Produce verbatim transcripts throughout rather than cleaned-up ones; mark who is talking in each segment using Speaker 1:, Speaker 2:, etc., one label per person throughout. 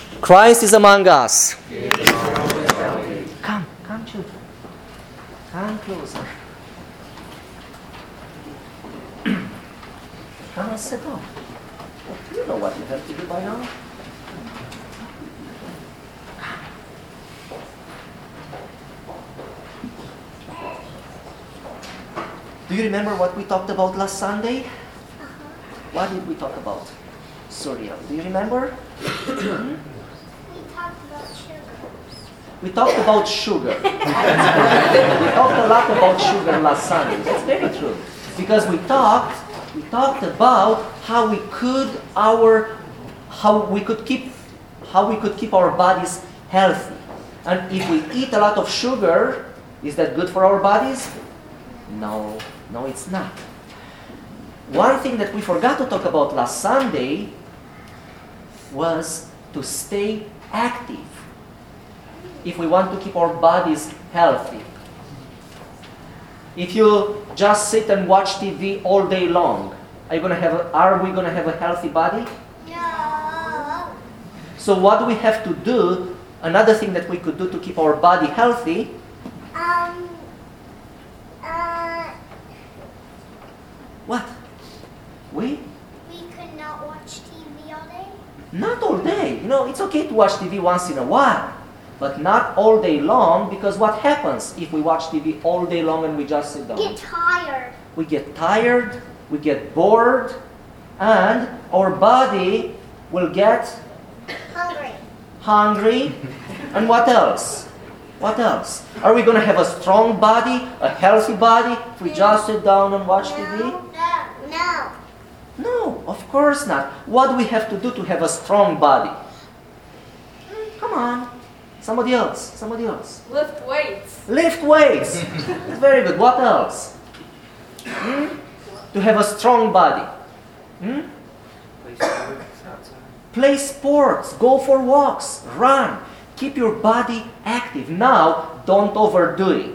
Speaker 1: Christ is among us. Come, come children. Come closer. Come and sit down. You know what you have to do by now. Do you remember what we talked about last Sunday?
Speaker 2: Uh-huh.
Speaker 1: What did we talk about? Surya, do you remember?
Speaker 2: We talked about sugar.
Speaker 1: We talked about sugar. We talked a lot about sugar last Sunday. That's very true. Because we talked, we talked about how we could our, how we could keep, how we could keep our bodies healthy. And if we eat a lot of sugar, is that good for our bodies? No, no, it's not. One thing that we forgot to talk about last Sunday was to stay active if we want to keep our bodies healthy. If you just sit and watch T V all day long, are you gonna have a, are we going to have a healthy body?
Speaker 2: No.
Speaker 1: So what do we have to do? Another thing that we could do to keep our body healthy,
Speaker 2: Um. Uh.
Speaker 1: what? We?
Speaker 2: We could not watch T V all day.
Speaker 1: Not all day. You know, it's okay to watch T V once in a while, but not all day long, because what happens if we watch T V all day long and we just sit down?
Speaker 2: Get tired.
Speaker 1: We get tired, we get bored, and our body will get
Speaker 2: Hungry.
Speaker 1: hungry. And what else? What else? Are we going to have a strong body, a healthy body, if we just sit down and watch T V?
Speaker 2: No. No. No.
Speaker 1: No, of course not. What do we have to do to have a strong body? Come on. Somebody else. Somebody else.
Speaker 3: Lift weights.
Speaker 1: Lift weights. Very good. What else? Hmm? To have a strong body. Hmm?
Speaker 4: Play sports outside.
Speaker 1: Play sports. Go for walks. Run. Keep your body active. Now, don't overdo it.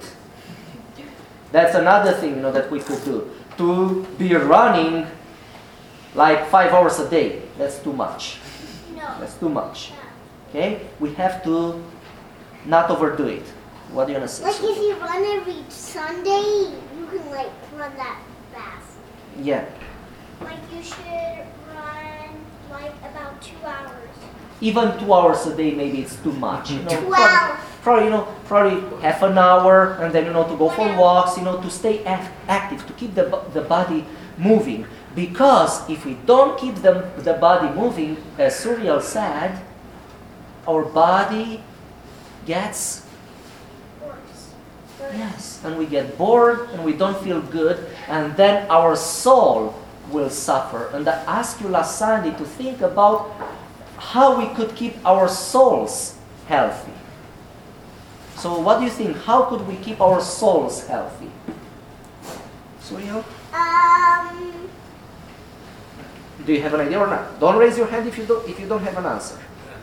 Speaker 1: That's another thing, you know, that we could do. To be running like five hours a day. That's too much.
Speaker 2: No.
Speaker 1: That's too much. Okay? We have to not overdo it. What do you want to say?
Speaker 2: Like if
Speaker 1: Sophie?
Speaker 2: you run every Sunday, you can like run that fast.
Speaker 1: Yeah.
Speaker 2: Like you should run like about two hours.
Speaker 1: Even two hours a day, maybe it's too much. You know,
Speaker 2: Twelve.
Speaker 1: Probably, probably, you know, probably half an hour, and then you know to go for walks. You know, to stay ac- active, to keep the bo- the body moving. Because if we don't keep the the body moving, as Suriel said, our body gets
Speaker 2: Worse.
Speaker 1: yes, and we get bored, and we don't feel good, and then our soul will suffer. And I asked you last Sunday to think about how we could keep our souls healthy. So what do you think? How could we keep our souls healthy? Suriel,
Speaker 2: Um.
Speaker 1: do you have an idea or not? Don't raise your hand if you don't if you don't have an answer.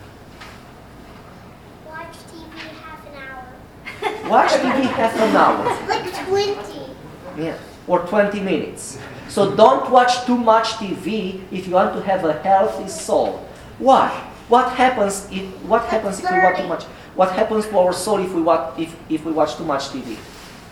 Speaker 2: Watch T V half an hour.
Speaker 1: Watch T V half an hour.
Speaker 2: Like twenty.
Speaker 1: Yeah, or twenty minutes. So don't watch too much T V if you want to have a healthy soul. Why? What happens if what happens if we watch too much? What happens to our soul if we watch if, if we watch too much T V?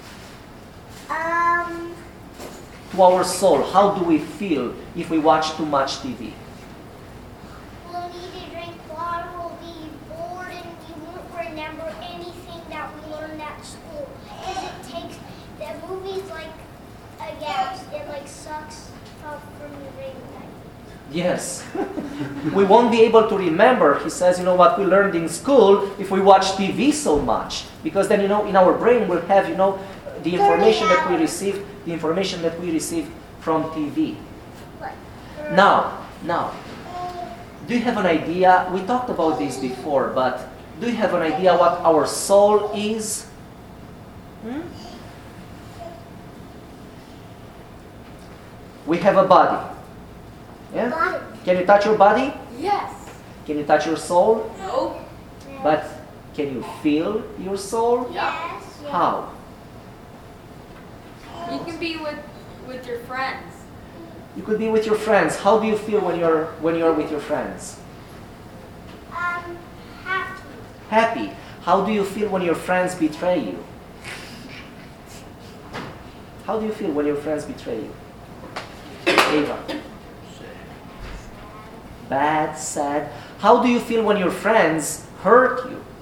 Speaker 2: Um.
Speaker 1: To our soul, how do we feel if we watch too much T V?
Speaker 2: We'll need to drink water. We'll be bored, and we won't remember anything that we learned at school. Because it takes the movies like a gas. It like sucks up from your brain.
Speaker 1: Yes. We won't be able to remember, he says, you know, what we learned in school if we watch T V so much. Because then, you know, in our brain we'll have, you know, the information that we received, the information that we received from T V.
Speaker 2: What?
Speaker 1: Now, now, do you have an idea? We talked about this before, but do you have an idea what our soul is? Hmm? We have a body. Yeah?
Speaker 2: Body.
Speaker 1: Can you touch your body?
Speaker 3: Yes.
Speaker 1: Can you touch your soul?
Speaker 3: Nope.
Speaker 1: But can you feel your soul?
Speaker 3: Yeah.
Speaker 2: Yes.
Speaker 1: How?
Speaker 3: You can be with with your friends.
Speaker 1: You could be with your friends. How do you feel when you're when you're with your friends?
Speaker 2: Um, Um, happy.
Speaker 1: Happy. How do you feel when your friends betray you? How do you feel when your friends betray you? Ava. Bad, sad. How do you feel when your friends hurt you?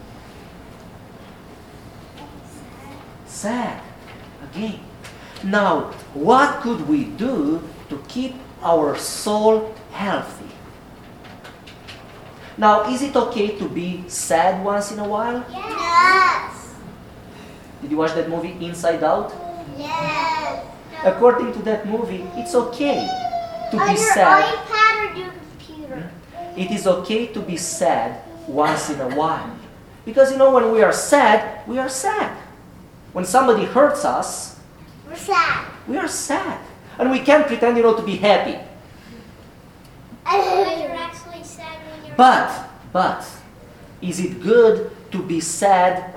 Speaker 1: Sad. Again. Now, what could we do to keep our soul healthy? Now, is it okay to be sad once in a while?
Speaker 2: Yes.
Speaker 1: Did you watch that movie Inside Out?
Speaker 2: Yes.
Speaker 1: According to that movie, it's okay to
Speaker 2: On
Speaker 1: be
Speaker 2: your
Speaker 1: sad.
Speaker 2: iPad or your computer?
Speaker 1: It is okay to be sad once in a while. Because you know, when we are sad, we are sad. When somebody hurts us,
Speaker 2: We're sad.
Speaker 1: we are sad. And we can't pretend, you know, to be happy.
Speaker 2: But you're actually sad when you're
Speaker 1: But, but, is it good to be sad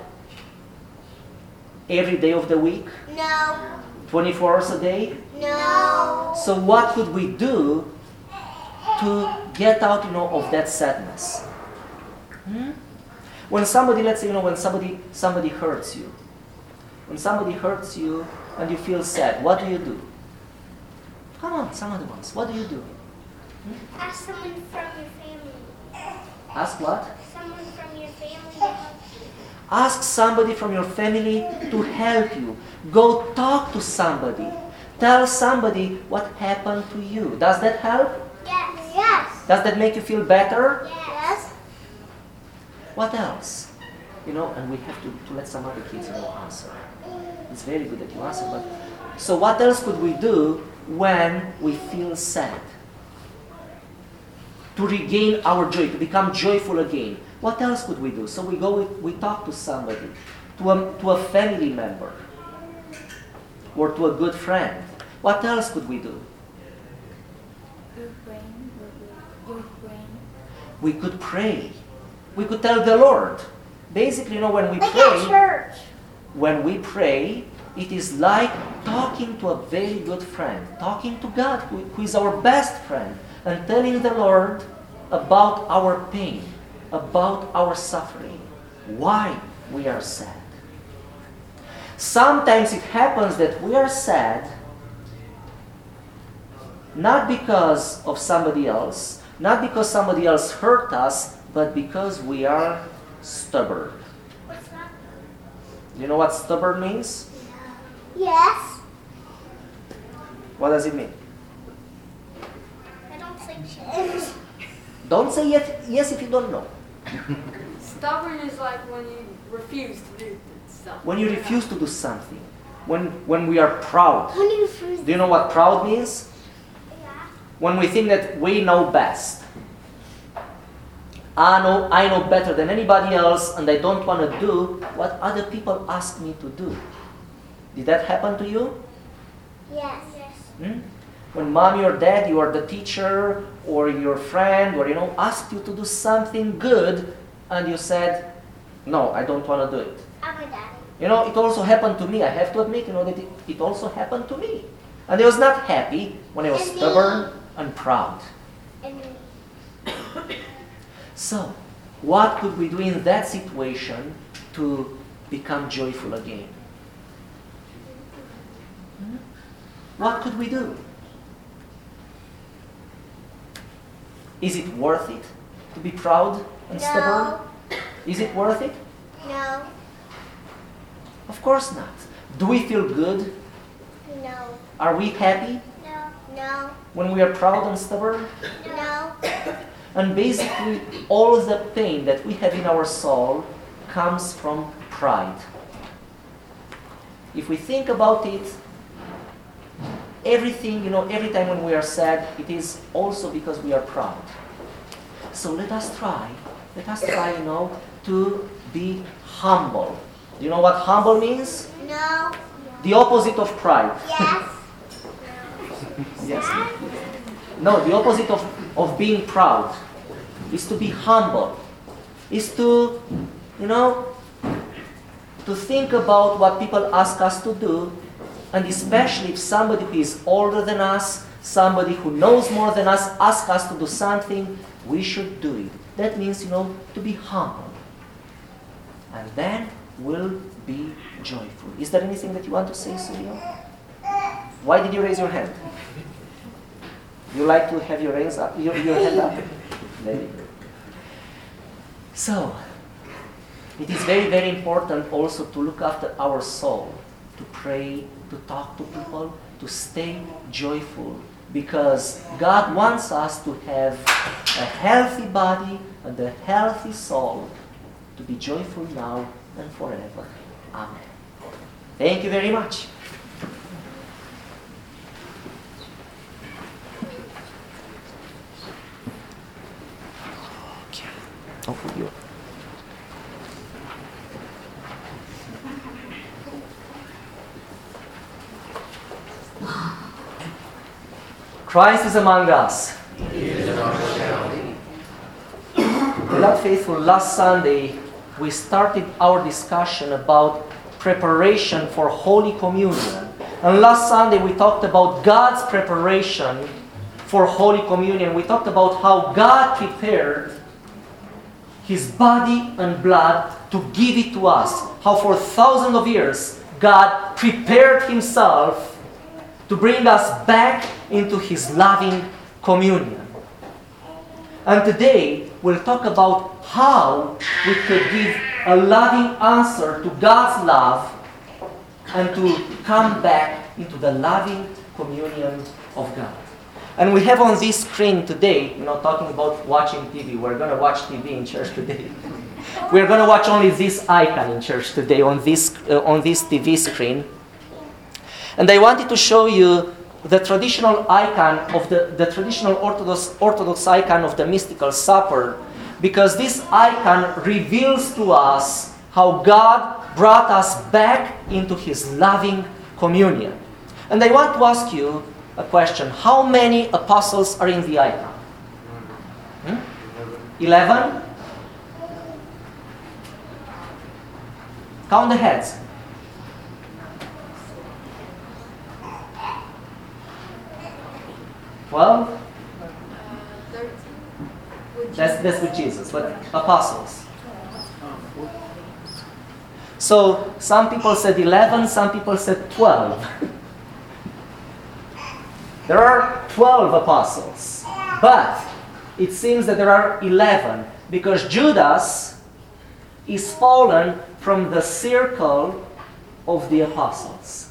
Speaker 1: every day of the week?
Speaker 2: No.
Speaker 1: twenty-four hours a day?
Speaker 2: No.
Speaker 1: So what could we do to get out, you know, of that sadness? Hmm? When somebody, let's say, you know, when somebody somebody hurts you, when somebody hurts you and you feel sad, what do you do? Come on, some other ones. What do you do?
Speaker 2: Ask someone from your family.
Speaker 1: Ask what?
Speaker 2: Someone from your family to help you.
Speaker 1: Ask somebody from your family to help you. Go talk to somebody. Tell somebody what happened to you. Does that help?
Speaker 2: Yes. Yes.
Speaker 1: Does that make you feel better?
Speaker 2: Yes.
Speaker 1: What else? You know, and we have to, to let some other kids, you know, answer. It's very good that you answer, but so what else could we do when we feel sad? To regain our joy, to become joyful again. What else could we do? So we go, with, we talk to somebody, to a, to a family member, or to a good friend. What else could we do?
Speaker 3: Your brain, your brain.
Speaker 1: We could pray. We could tell the Lord. Basically, you know, when we
Speaker 2: Like at
Speaker 1: pray,
Speaker 2: church.
Speaker 1: when we pray, it is like talking to a very good friend, talking to God, who, who is our best friend, and telling the Lord about our pain, about our suffering, why we are sad. Sometimes it happens that we are sad not because of somebody else, not because somebody else hurt us, but because we are stubborn.
Speaker 2: What's that?
Speaker 1: You know what stubborn means?
Speaker 2: Yes.
Speaker 1: What does it mean?
Speaker 2: I don't think so.
Speaker 1: Don't say yes, yes if you don't know.
Speaker 3: Stubborn is like when you refuse to do stuff.
Speaker 1: When you refuse to do something. When, when we are proud.
Speaker 2: When you freeze.
Speaker 1: Do you know what proud means?
Speaker 2: Yeah.
Speaker 1: When we think that we know best. I know, I know better than anybody else, and I don't want to do what other people ask me to do. Did that happen to you?
Speaker 2: Yes. Yes.
Speaker 1: Hmm? When mommy or daddy or the teacher or your friend or, you know, asked you to do something good, and you said, no, I don't want to do it.
Speaker 2: I'm a daddy.
Speaker 1: You know, it also happened to me. I have to admit, you know, that it, it also happened to me. And I was not happy when I was
Speaker 2: And me.
Speaker 1: stubborn and proud.
Speaker 2: And
Speaker 1: So, what could we do in that situation to become joyful again? Hmm? What could we do? Is it worth it to be proud and
Speaker 2: No.
Speaker 1: stubborn? Is it worth it?
Speaker 2: no.
Speaker 1: Of course not. Do we feel good?
Speaker 2: No.
Speaker 1: Are we happy
Speaker 2: No. No.
Speaker 1: when we are proud and stubborn?
Speaker 2: No.
Speaker 1: And basically, all the pain that we have in our soul comes from pride. If we think about it, everything, you know, every time when we are sad, it is also because we are proud. So let us try, let us try, you know, to be humble. Do you know what humble means?
Speaker 2: No.
Speaker 1: The opposite of pride.
Speaker 2: Yes.
Speaker 1: Yes. No, the opposite of, of being proud is to be humble. Is to, you know, to think about what people ask us to do, and especially if somebody who is older than us, somebody who knows more than us, asks us to do something, we should do it. that means, you know, to be humble. And then we'll be joyful. Is there anything that you want to say, Surya? Why did you raise your hand? You like to have your, raise up, your, your hand up? Very good. So, it is very, very important also to look after our soul, to pray, to talk to people, to stay joyful, because God wants us to have a healthy body and a healthy soul, to be joyful now and forever. Amen. Thank you very much. Okay. Oh, for you. Christ is among us. Beloved faithful, last Sunday we started our discussion about preparation for Holy Communion. And last Sunday we talked about God's preparation for Holy Communion. We talked about how God prepared His body and blood to give it to us. How for thousands of years God prepared Himself to bring us back into His loving communion. And today we'll talk about how we could give a loving answer to God's love and to come back into the loving communion of God. And we have on this screen today, you know, talking about watching T V. We're going to watch T V in church today. We're going to watch only this icon in church today on this uh, on this T V screen. And I wanted to show you the traditional icon of the, the traditional Orthodox, Orthodox icon of the mystical supper, because this icon reveals to us how God brought us back into His loving communion. And I want to ask you a question. How many apostles are in the icon? Hmm? Eleven? Count the heads. Twelve? That's, that's with Jesus, but apostles. So, some people said eleven, some people said twelve. There are twelve apostles, but it seems that there are eleven, because Judas is fallen from the circle of the apostles.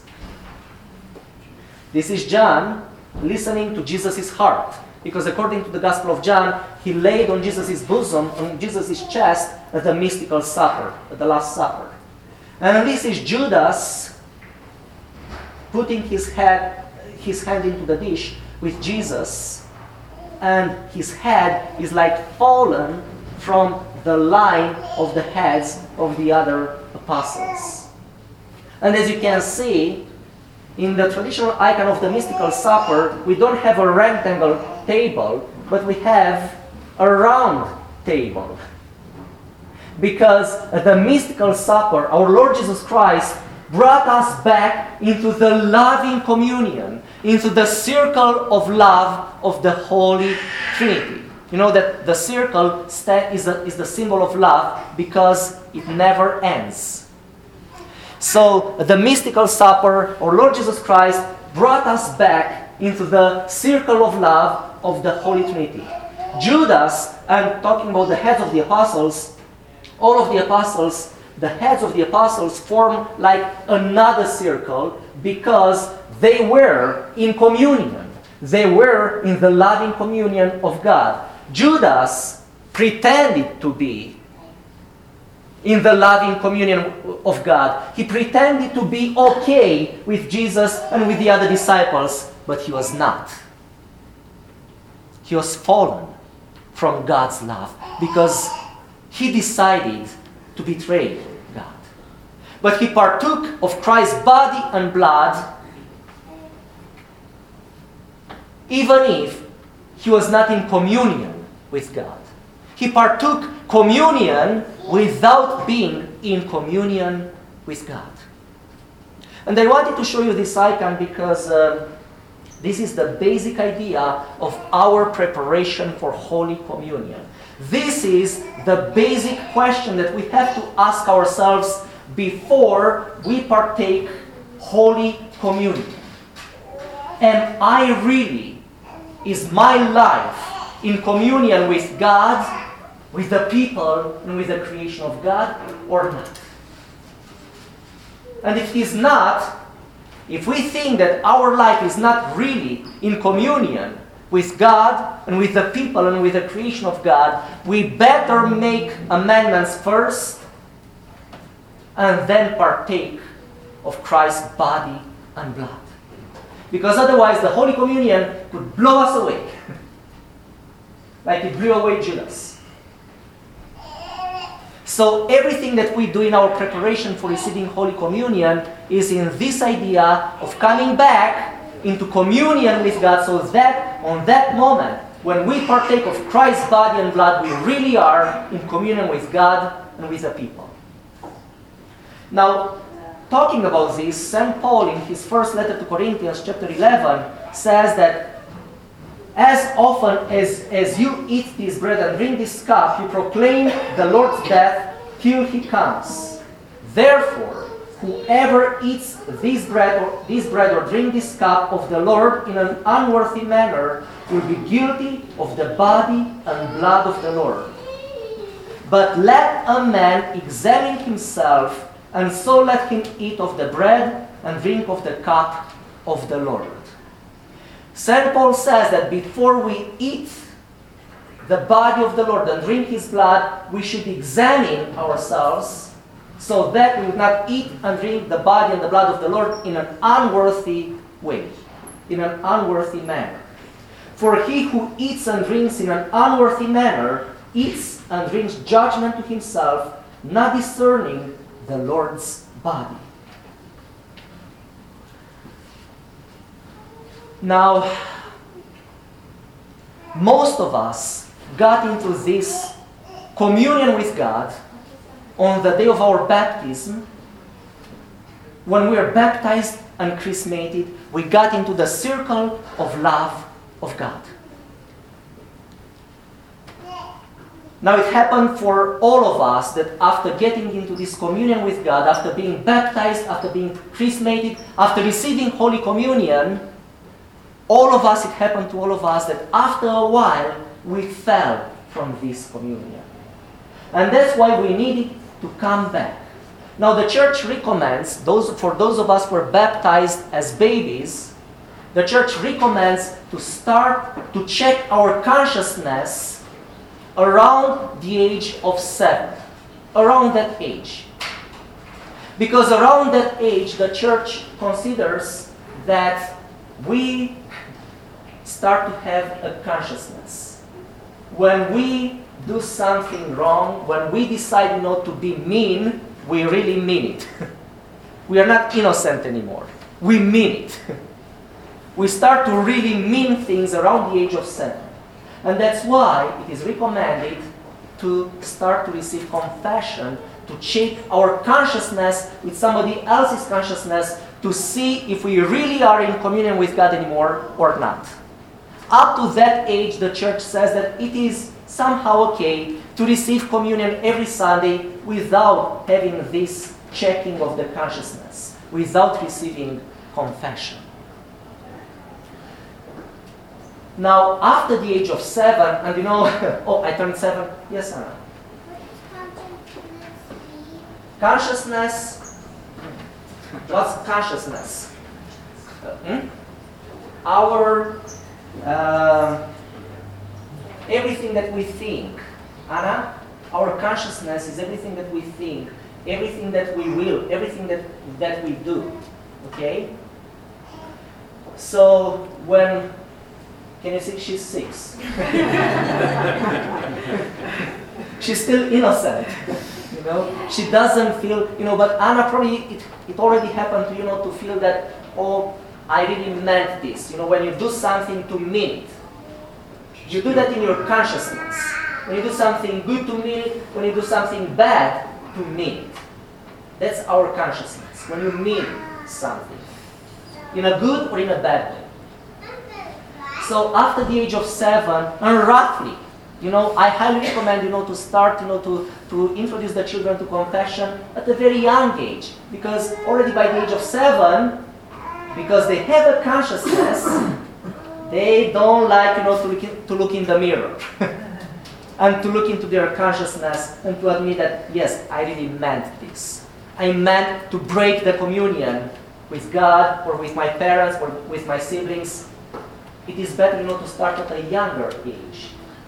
Speaker 1: This is John listening to Jesus' heart. Because according to the Gospel of John, he laid on Jesus' bosom, on Jesus' chest, at the mystical supper, at the Last Supper. And this is Judas putting his head, his hand into the dish with Jesus, and his head is like fallen from the line of the heads of the other apostles. And as you can see, in the traditional icon of the mystical supper, we don't have a rectangle table, but we have a round table. Because at the mystical supper, our Lord Jesus Christ brought us back into the loving communion, into the circle of love of the Holy Trinity. You know that the circle is the, is the symbol of love because it never ends. So, the mystical supper, our Lord Jesus Christ brought us back into the circle of love of the Holy Trinity. Judas, and talking about the heads of the apostles, all of the apostles, the heads of the apostles form like another circle because they were in communion. They were in the loving communion of God. Judas pretended to be in the loving communion of God. He pretended to be okay with Jesus and with the other disciples, but he was not. He was fallen from God's love because he decided to betray God. But he partook of Christ's body and blood even if he was not in communion with God. He partook communion without being in communion with God. And I wanted to show you this icon because uh, this is the basic idea of our preparation for Holy Communion. This is the basic question that we have to ask ourselves before we partake Holy Communion. Am I really, is my life in communion with God, with the people, and with the creation of God, or not? And if it is not, if we think that our life is not really in communion with God and with the people and with the creation of God, we better make amendments first and then partake of Christ's body and blood. Because otherwise the Holy Communion could blow us away, like it blew away Judas. So everything that we do in our preparation for receiving Holy Communion is in this idea of coming back into communion with God, so that on that moment, when we partake of Christ's body and blood, we really are in communion with God and with the people. Now, talking about this, Saint Paul in his first letter to Corinthians, chapter eleven, says that as often as, as you eat this bread and drink this cup, you proclaim the Lord's death till he comes. Therefore, whoever eats this bread or this bread or drink this cup of the Lord in an unworthy manner will be guilty of the body and blood of the Lord. But let a man examine himself, and so let him eat of the bread and drink of the cup of the Lord. Saint Paul says that before we eat the body of the Lord and drink his blood, we should examine ourselves so that we would not eat and drink the body and the blood of the Lord in an unworthy way, in an unworthy manner. For he who eats and drinks in an unworthy manner eats and drinks judgment to himself, not discerning the Lord's body. Now, most of us got into this communion with God on the day of our baptism. When we are baptized and chrismated, we got into the circle of love of God. Now it happened for all of us that after getting into this communion with God, after being baptized, after being chrismated, after receiving Holy Communion, all of us, it happened to all of us that after a while we fell from this communion. And that's why we needed to come back. Now the church recommends, those, for those of us who were baptized as babies, the church recommends to start to check our consciousness around the age of seven. Around that age. Because around that age, the church considers that we start to have a consciousness. When we do something wrong, when we decide, you know, to be mean, we really mean it. We are not innocent anymore. We mean it. We start to really mean things around the age of seven. And that's why it is recommended to start to receive confession, to check our consciousness with somebody else's consciousness to see if we really are in communion with God anymore or not. Up to that age, the church says that it is somehow okay to receive communion every Sunday without having this checking of the consciousness, without receiving confession. Now, after the age of seven, and you know, oh, I turned seven. Yes, Anna. Consciousness. What's consciousness? Uh, hmm? Our uh, everything that we think, Anna. Our consciousness is everything that we think, everything that we will, everything that that we do. Okay. So when can you see she's six? She's still innocent. You know, she doesn't feel, you know, but Anna probably, it, it already happened to, you know, to feel that, oh, I really meant this. You know, when you do something to mean it, you do that in your consciousness. When you do something good to mean it, when you do something bad to mean it. That's our consciousness, when you mean something. In a good or in a bad way. So after the age of seven, and roughly, You know, I highly recommend, you know, to start, you know, to, to introduce the children to confession at a very young age. Because already by the age of seven, because they have a consciousness, they don't like, you know, to look in, to look in the mirror. And to look into their consciousness and to admit that, yes, I really meant this. I meant to break the communion with God or with my parents or with my siblings. It is better, you know, to start at a younger age.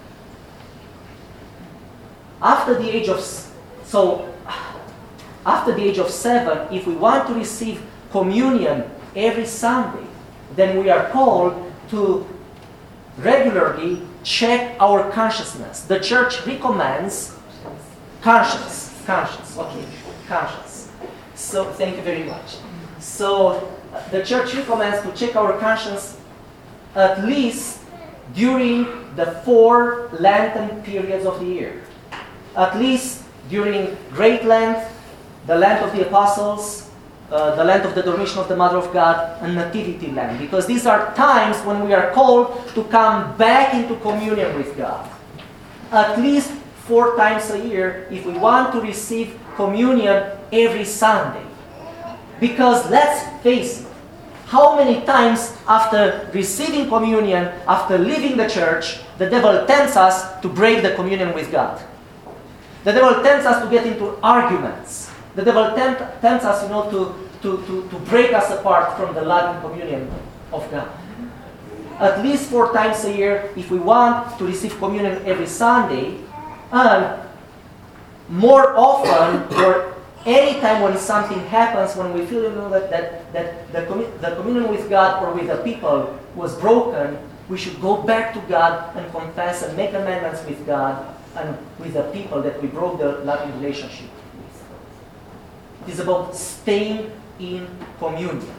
Speaker 1: After the age of so after the age of seven, if we want to receive communion every Sunday, then we are called to regularly check our consciousness. The church recommends conscience, conscience, okay, conscience. So thank you very much. So the church recommends to check our conscience at least during the four Lenten periods of the year. At least during Great Lent, the Lent of the Apostles, uh, the Lent of the Dormition of the Mother of God, and Nativity Lent. Because these are times when we are called to come back into communion with God. At least four times a year if we want to receive communion every Sunday. Because let's face it, how many times after receiving communion, after leaving the church, the devil tempts us to break the communion with God. The devil tempts us to get into arguments. The devil tempt, tempts us, you know, to, to, to, to break us apart from the loving communion of God. At least four times a year, if we want to receive communion every Sunday, and more often, or any time when something happens, when we feel, you know, that, that, that the, commu- the communion with God or with the people was broken, we should go back to God and confess and make amendments with God and with the people that we broke the loving relationship with. It is about staying in communion.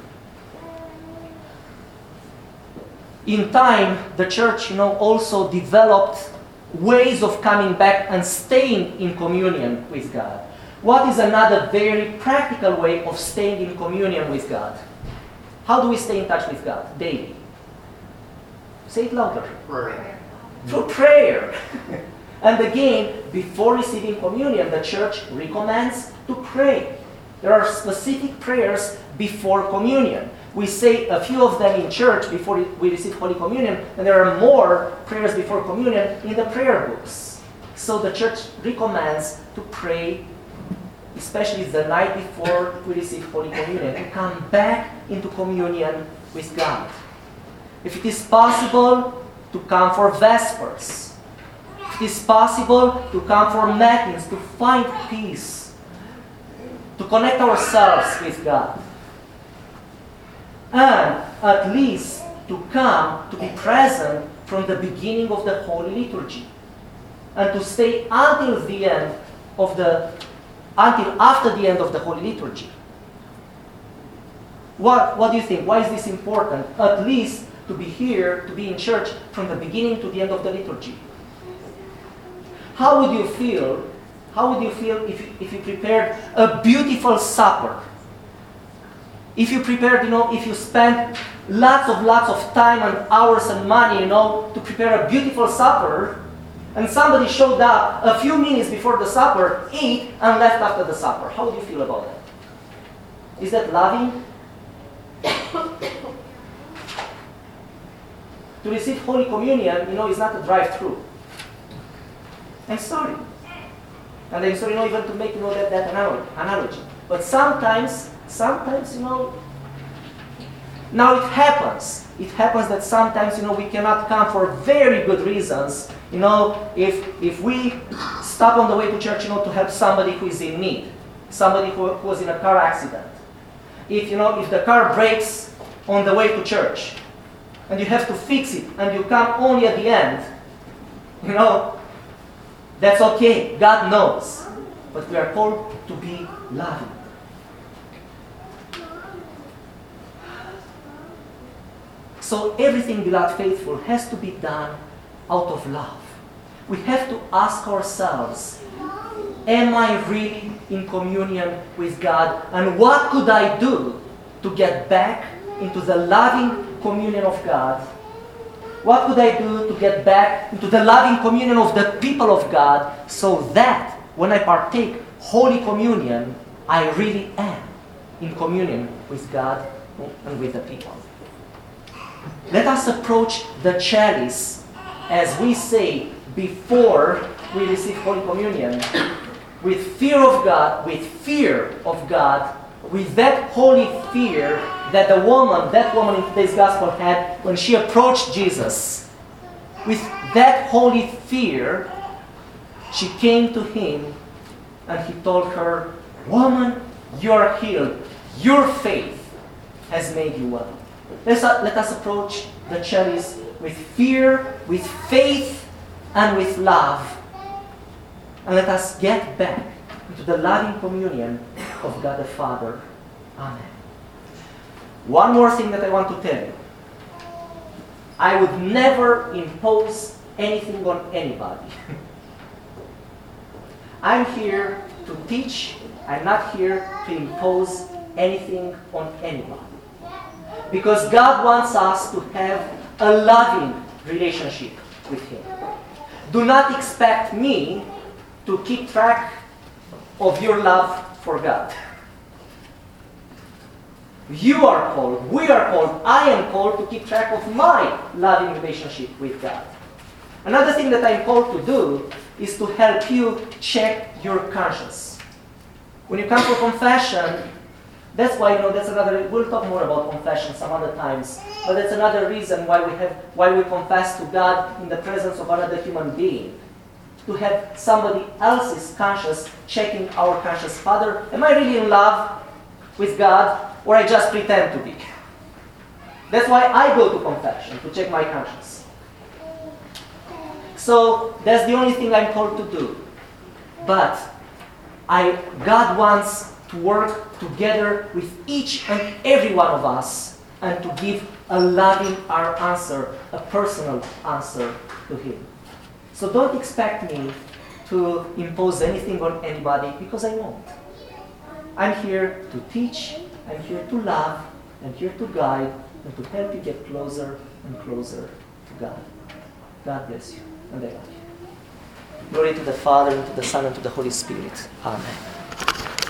Speaker 1: In time, the church, you know, also developed ways of coming back and staying in communion with God. What is another very practical way of staying in communion with God? How do we stay in touch with God daily? Say it louder.
Speaker 4: Prayer.
Speaker 1: Through prayer. And again, before receiving communion, the church recommends to pray. There are specific prayers before communion. We say a few of them in church before we receive Holy Communion, and there are more prayers before communion in the prayer books. So the church recommends to pray, especially the night before we receive Holy Communion, to come back into communion with God. If it is possible, to come for Vespers. It is possible to come for Matins, to find peace, to connect ourselves with God. And at least to come to be present from the beginning of the Holy Liturgy. And to stay until the end of the, until after the end of the Holy Liturgy. What, what do you think? Why is this important? At least to be here, to be in church from the beginning to the end of the liturgy. How would you feel? How would you feel if you, if you prepared a beautiful supper? If you prepared, you know, if you spent lots of lots of time and hours and money, you know, to prepare a beautiful supper, and somebody showed up a few minutes before the supper, ate, and left after the supper. How would you feel about that? Is that loving? To receive Holy Communion, you know, is not a drive-through. I'm sorry. And I'm sorry, you know, even to make, you know, that, that analogy. But sometimes, sometimes, you know, now it happens. It happens that sometimes, you know, we cannot come for very good reasons. You know, if if we stop on the way to church, you know, to help somebody who is in need, somebody who, who was in a car accident. If, you know, if the car breaks on the way to church, and you have to fix it, and you come only at the end, you know, that's okay. God knows. But we are called to be loving. So everything, beloved faithful, has to be done out of love. We have to ask ourselves, am I really in communion with God? And what could I do to get back into the loving communion of God What could I do to get back into the loving communion of the people of God so that when I partake Holy Communion, I really am in communion with God and with the people. Let us approach the chalice, as we say, before we receive Holy Communion, with fear of God, with fear of God, with that holy fear that the woman, that woman in today's gospel had when she approached Jesus. With that holy fear, she came to him and he told her, "Woman, you are healed. Your faith has made you well." Let's, uh, let us approach the chalice with fear, with faith, and with love. And let us get back into the loving communion of God the Father. Amen. One more thing that I want to tell you. I would never impose anything on anybody. I'm here to teach. I'm not here to impose anything on anybody. Because God wants us to have a loving relationship with Him. Do not expect me to keep track of your love for God. You are called, we are called, I am called to keep track of my loving relationship with God. Another thing that I'm called to do is to help you check your conscience. When you come for confession, that's why, you know, that's another, we'll talk more about confession some other times, but that's another reason why we have, why we confess to God in the presence of another human being. To have somebody else's conscience checking our conscience. Father, am I really in love with God, or I just pretend to be? That's why I go to confession, to check my conscience. So that's the only thing I'm called to do. But I, God wants to work together with each and every one of us and to give a loving our answer, a personal answer to Him. So don't expect me to impose anything on anybody, because I won't. I'm here to teach, I'm here to love, I'm here to guide, and to help you get closer and closer to God. God bless you, and I love you. Glory to the Father, and to the Son, and to the Holy Spirit. Amen.